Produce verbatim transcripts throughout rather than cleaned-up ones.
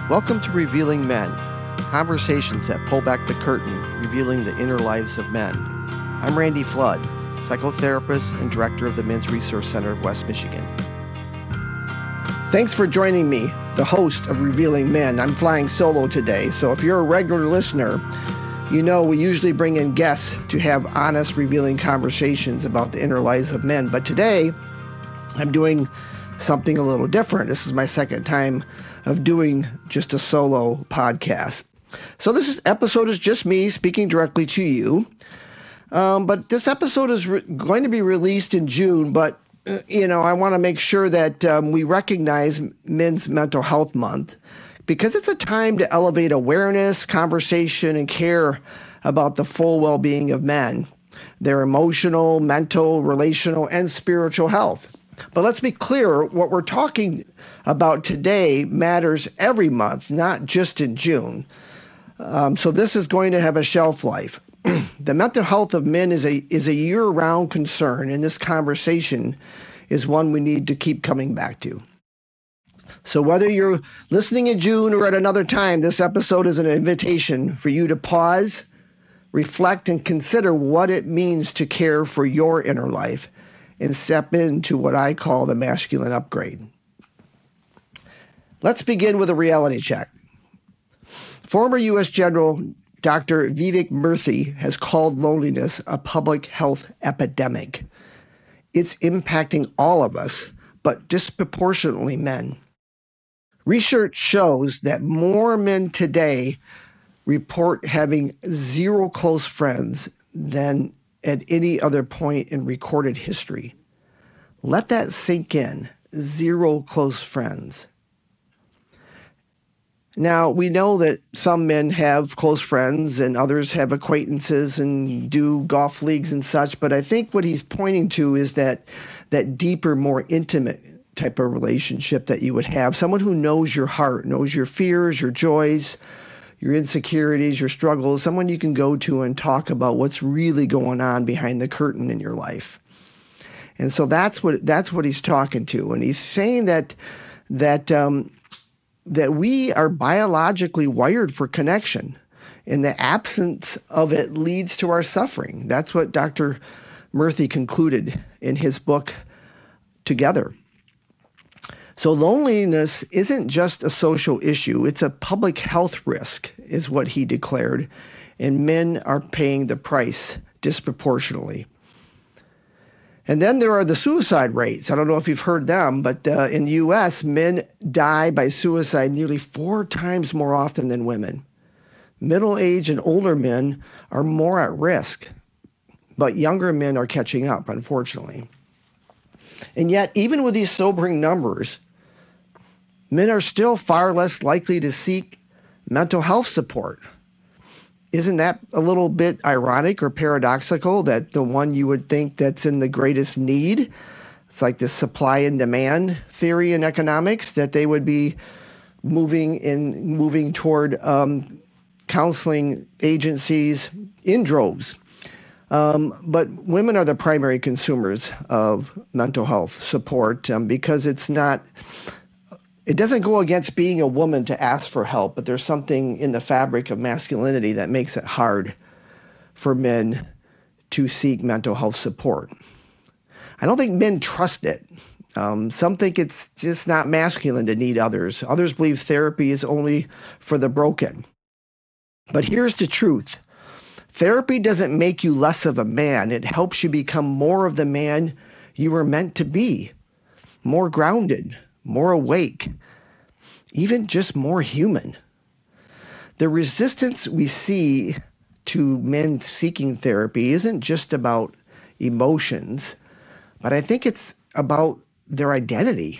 Welcome to Revealing Men, conversations that pull back the curtain, revealing the inner lives of men. I'm Randy Flood, psychotherapist and director of the Men's Resource Center of West Michigan. Thanks for joining me, the host of Revealing Men. I'm flying solo today, so if you're a regular listener, you know we usually bring in guests to have honest, revealing conversations about the inner lives of men. But today, I'm doing something a little different. This is my second time of doing just a solo podcast. So this is, episode is just me speaking directly to you. Um, but this episode is re- going to be released in June, but uh, you know, I want to make sure that um, we recognize Men's Mental Health Month because it's a time to elevate awareness, conversation, and care about the full well-being of men, their emotional, mental, relational, and spiritual health. But let's be clear, what we're talking about today matters every month, not just in June. Um, so this is going to have a shelf life. The mental health of men is a is a year-round concern, and this conversation is one we need to keep coming back to. So whether you're listening in June or at another time, this episode is an invitation for you to pause, reflect, and consider what it means to care for your inner life and step into what I call the masculine upgrade. Let's begin with a reality check. Former U S General Doctor Vivek Murthy has called loneliness a public health epidemic. It's impacting all of us, but disproportionately men. Research shows that more men today report having zero close friends than at any other point in recorded history. Let that sink in. Zero close friends. Now, we know that some men have close friends and others have acquaintances and do golf leagues and such, but I think what he's pointing to is that that deeper, more intimate type of relationship that you would have. Someone who knows your heart, knows your fears, your joys, your insecurities, your struggles, someone you can go to and talk about what's really going on behind the curtain in your life. And so that's what that's what he's talking to. And he's saying that that um, that we are biologically wired for connection, and the absence of it leads to our suffering. That's what Doctor Murthy concluded in his book, Together. So loneliness isn't just a social issue, it's a public health risk, is what he declared, and men are paying the price disproportionately. And then there are the suicide rates. I don't know if you've heard them, but uh, in the U S, men die by suicide nearly four times more often than women. Middle-aged and older men are more at risk, but younger men are catching up, unfortunately. And yet, even with these sobering numbers, men are still far less likely to seek mental health support. Isn't that a little bit ironic or paradoxical that the one you would think that's in the greatest need, it's like the supply and demand theory in economics, that they would be moving in moving toward um, counseling agencies in droves. Um, but women are the primary consumers of mental health support um, because it's not, it doesn't go against being a woman to ask for help, but there's something in the fabric of masculinity that makes it hard for men to seek mental health support. I don't think men trust it. Um, some think it's just not masculine to need others. Others believe therapy is only for the broken. But here's the truth. Therapy doesn't make you less of a man. It helps you become more of the man you were meant to be, more grounded, more awake, even just more human. The resistance we see to men seeking therapy isn't just about emotions, but I think it's about their identity.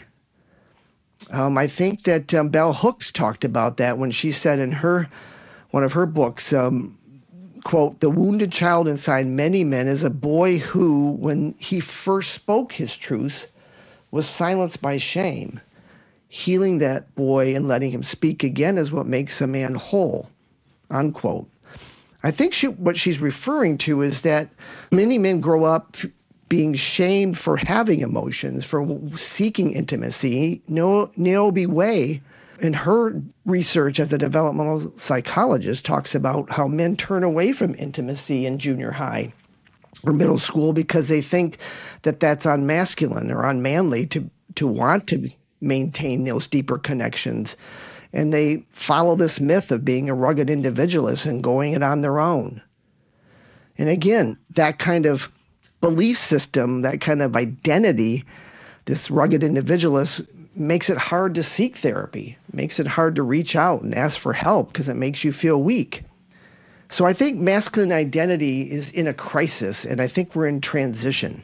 Um, I think that um, Bell Hooks talked about that when she said in her one of her books, um, quote, "The wounded child inside many men is a boy who, when he first spoke his truth, was silenced by shame. Healing that boy and letting him speak again is what makes a man whole," unquote. I think she, what she's referring to is that many men grow up f- being shamed for having emotions, for seeking intimacy. No, Niobe Way And her research as a developmental psychologist talks about how men turn away from intimacy in junior high or middle school because they think that that's unmasculine or unmanly to, to want to maintain those deeper connections. And they follow this myth of being a rugged individualist and going it on their own. And again, that kind of belief system, that kind of identity, this rugged individualist, makes it hard to seek therapy, makes it hard to reach out and ask for help because it makes you feel weak. So I think masculine identity is in a crisis, and I think we're in transition.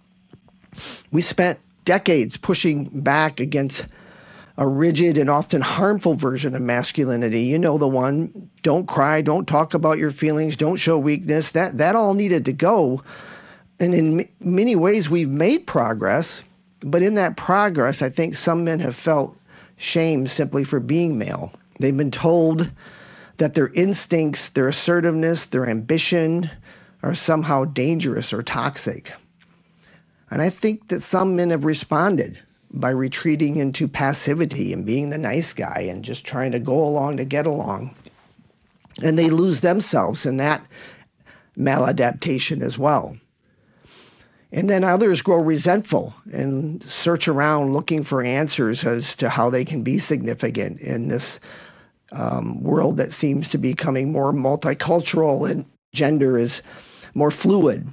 We spent decades pushing back against a rigid and often harmful version of masculinity. You know the one, don't cry, don't talk about your feelings, don't show weakness. That, that all needed to go. And in m- many ways, we've made progress. But in that progress, I think some men have felt shame simply for being male. They've been told that their instincts, their assertiveness, their ambition are somehow dangerous or toxic. And I think that some men have responded by retreating into passivity and being the nice guy and just trying to go along to get along. And they lose themselves in that maladaptation as well. And then others grow resentful and search around looking for answers as to how they can be significant in this um, world that seems to be becoming more multicultural and gender is more fluid.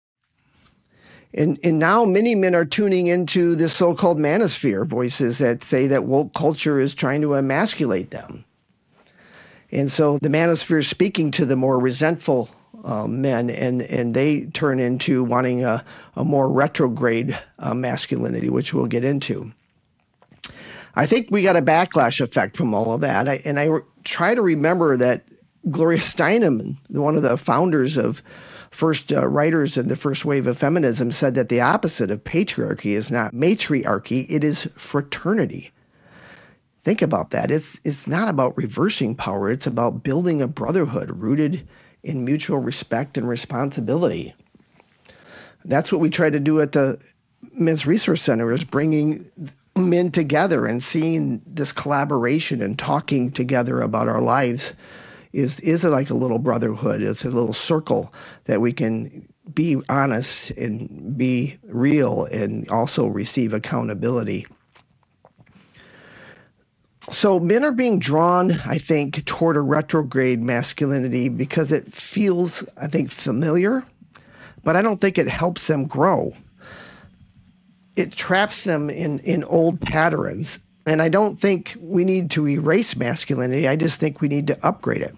And, and now many men are tuning into this so-called manosphere, voices that say that woke culture is trying to emasculate them. And so the manosphere is speaking to the more resentful Uh, men, and, and they turn into wanting a, a more retrograde uh, masculinity, which we'll get into. I think we got a backlash effect from all of that. I, and I re- try to remember that Gloria Steinem, one of the founders of first uh, writers in the first wave of feminism, said that the opposite of patriarchy is not matriarchy, it is fraternity. Think about that. It's, it's not about reversing power. It's about building a brotherhood rooted in mutual respect and responsibility. That's what we try to do at the Men's Resource Center, is bringing men together and seeing this collaboration and talking together about our lives is, is like a little brotherhood. It's a little circle that we can be honest and be real and also receive accountability. So men are being drawn, I think, toward a retrograde masculinity because it feels, I think, familiar, but I don't think it helps them grow. It traps them in, in old patterns, and I don't think we need to erase masculinity. I just think we need to upgrade it.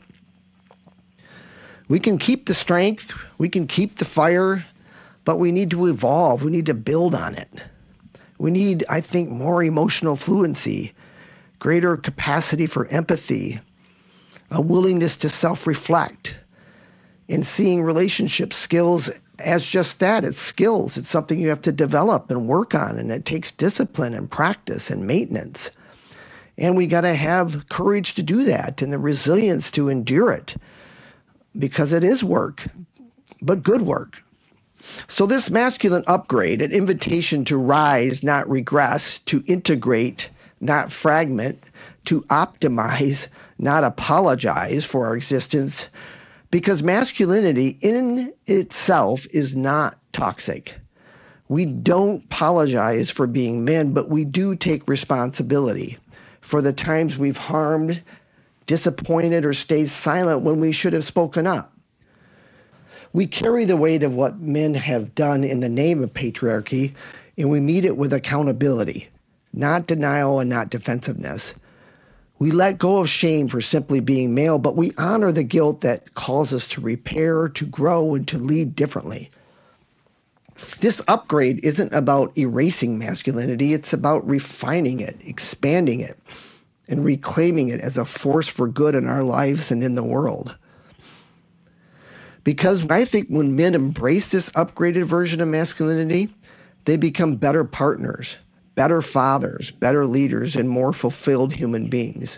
We can keep the strength, we can keep the fire, but we need to evolve. We need to build on it. We need, I think, more emotional fluency, greater capacity for empathy, a willingness to self-reflect, and seeing relationship skills as just that. It's skills. It's something you have to develop and work on, and it takes discipline and practice and maintenance. And we got to have courage to do that and the resilience to endure it, because it is work, but good work. So this masculine upgrade, an invitation to rise, not regress, to integrate, not fragment, to optimize, not apologize for our existence, because masculinity in itself is not toxic. We don't apologize for being men, but we do take responsibility for the times we've harmed, disappointed, or stayed silent when we should have spoken up. We carry the weight of what men have done in the name of patriarchy, and we meet it with accountability, not denial and not defensiveness. We let go of shame for simply being male, but we honor the guilt that calls us to repair, to grow, and to lead differently. This upgrade isn't about erasing masculinity. It's about refining it, expanding it, and reclaiming it as a force for good in our lives and in the world. Because I think when men embrace this upgraded version of masculinity, they become better partners, better fathers, better leaders, and more fulfilled human beings.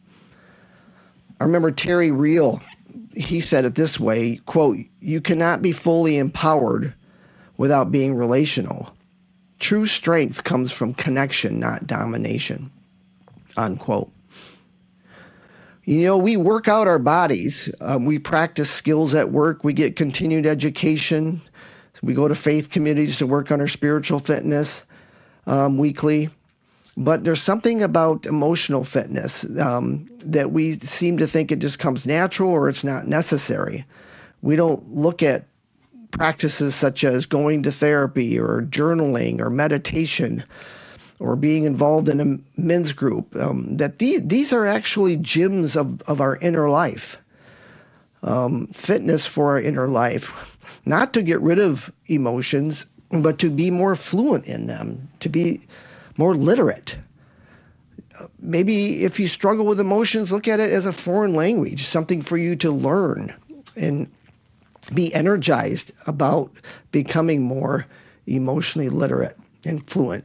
I remember Terry Real, he said it this way, quote, "You cannot be fully empowered without being relational. True strength comes from connection, not domination," unquote. You know, we work out our bodies. Um, we practice skills at work. We get continued education. We go to faith communities to work on our spiritual fitness um, weekly. But there's something about emotional fitness um, that we seem to think it just comes natural or it's not necessary. We don't look at practices such as going to therapy or journaling or meditation or being involved in a men's group, um, that these, these are actually gyms of, of our inner life, um, fitness for our inner life, not to get rid of emotions, but to be more fluent in them, to be more literate. Maybe if you struggle with emotions, look at it as a foreign language, something for you to learn and be energized about becoming more emotionally literate and fluent.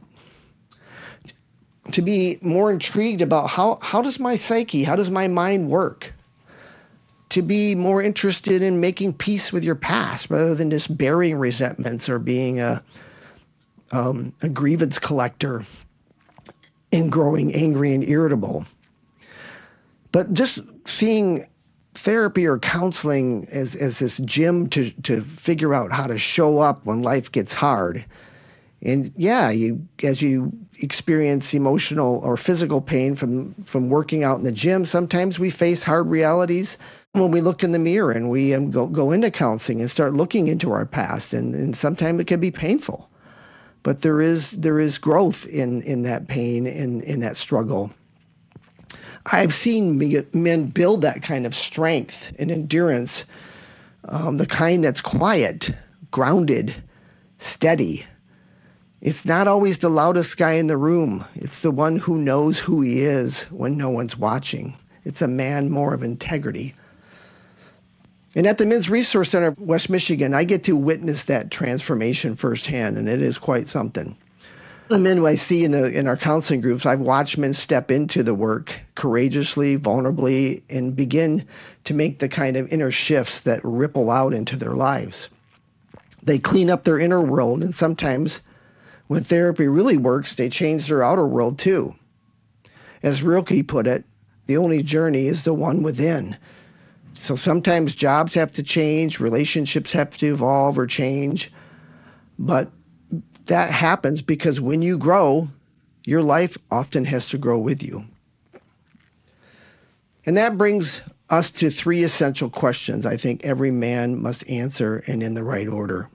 To be more intrigued about how, how does my psyche, how does my mind work? To be more interested in making peace with your past rather than just burying resentments or being a, um, a grievance collector and growing angry and irritable. But just seeing therapy or counseling as, as this gym to, to figure out how to show up when life gets hard. And yeah, you as you experience emotional or physical pain from, from working out in the gym, sometimes we face hard realities when we look in the mirror and we um, go, go into counseling and start looking into our past. And, and sometimes it can be painful. But there is there is growth in, in that pain, in, in that struggle. I've seen men build that kind of strength and endurance, um, the kind that's quiet, grounded, steady. It's not always the loudest guy in the room. It's the one who knows who he is when no one's watching. It's a man more of integrity. And at the Men's Resource Center of West Michigan, I get to witness that transformation firsthand, and it is quite something. The men who I see in, the, in our counseling groups, I've watched men step into the work courageously, vulnerably, and begin to make the kind of inner shifts that ripple out into their lives. They clean up their inner world, and sometimes when therapy really works, they change their outer world too. As Rilke put it, the only journey is the one within. So sometimes jobs have to change, relationships have to evolve or change, but that happens because when you grow, your life often has to grow with you. And that brings us to three essential questions I think every man must answer, and in the right order.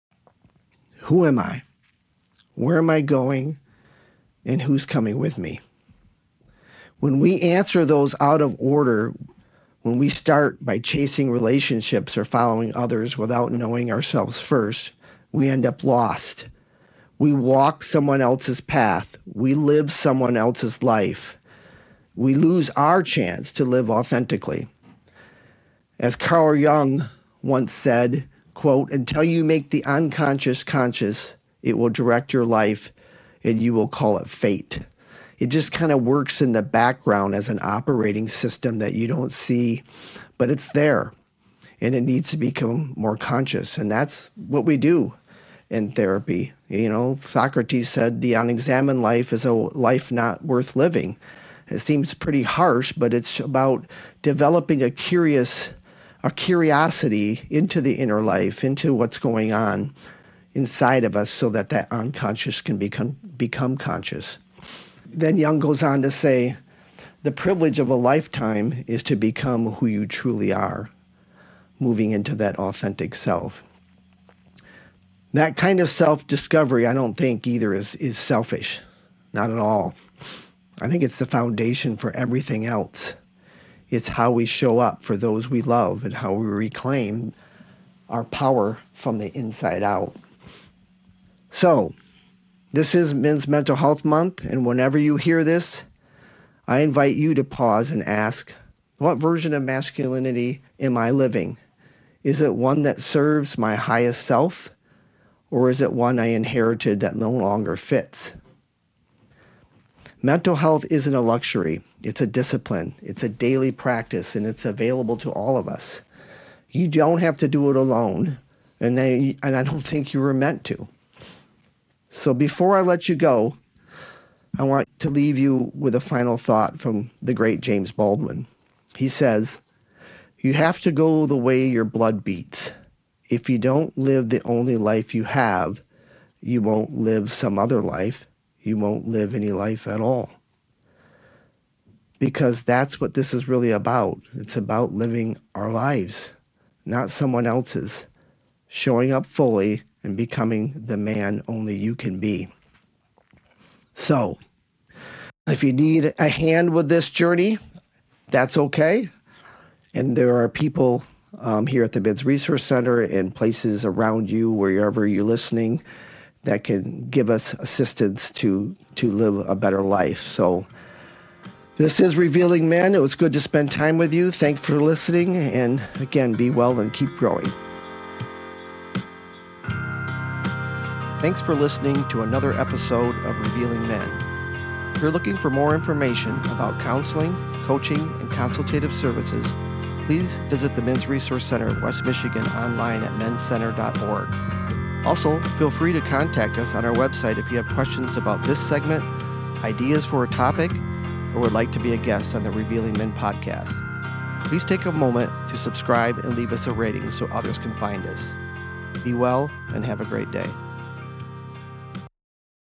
Who am I? Where am I going? And who's coming with me? When we answer those out of order, when we start by chasing relationships or following others without knowing ourselves first, we end up lost. We walk someone else's path. We live someone else's life. We lose our chance to live authentically. As Carl Jung once said, quote, "Until you make the unconscious conscious, it will direct your life and you will call it fate." It just kind of works in the background as an operating system that you don't see, but it's there and it needs to become more conscious. And that's what we do in therapy. You know, Socrates said the unexamined life is a life not worth living. It seems pretty harsh, but it's about developing a curious, a curiosity into the inner life, into what's going on inside of us so that that unconscious can become, become conscious. Then Jung goes on to say, the privilege of a lifetime is to become who you truly are, moving into that authentic self. That kind of self-discovery, I don't think either is, is selfish, not at all. I think it's the foundation for everything else. It's how we show up for those we love and how we reclaim our power from the inside out. So, this is Men's Mental Health Month, and whenever you hear this, I invite you to pause and ask, what version of masculinity am I living? Is it one that serves my highest self, or is it one I inherited that no longer fits? Mental health isn't a luxury. It's a discipline. It's a daily practice, and it's available to all of us. You don't have to do it alone, and I, and I don't think you were meant to. So before I let you go, I want to leave you with a final thought from the great James Baldwin. He says, "You have to go the way your blood beats. If you don't live the only life you have, you won't live some other life. You won't live any life at all." Because that's what this is really about. It's about living our lives, not someone else's. Showing up fully and becoming the man only you can be. So, if you need a hand with this journey, that's okay. And there are people um, here at the Men's Resource Center and places around you, wherever you're listening, that can give us assistance to, to live a better life. So, this is Revealing Men. It was good to spend time with you. Thanks for listening. And again, be well and keep growing. Thanks for listening to another episode of Revealing Men. If you're looking for more information about counseling, coaching, and consultative services, please visit the Men's Resource Center of West Michigan online at mens center dot org. Also, feel free to contact us on our website if you have questions about this segment, ideas for a topic, or would like to be a guest on the Revealing Men podcast. Please take a moment to subscribe and leave us a rating so others can find us. Be well and have a great day.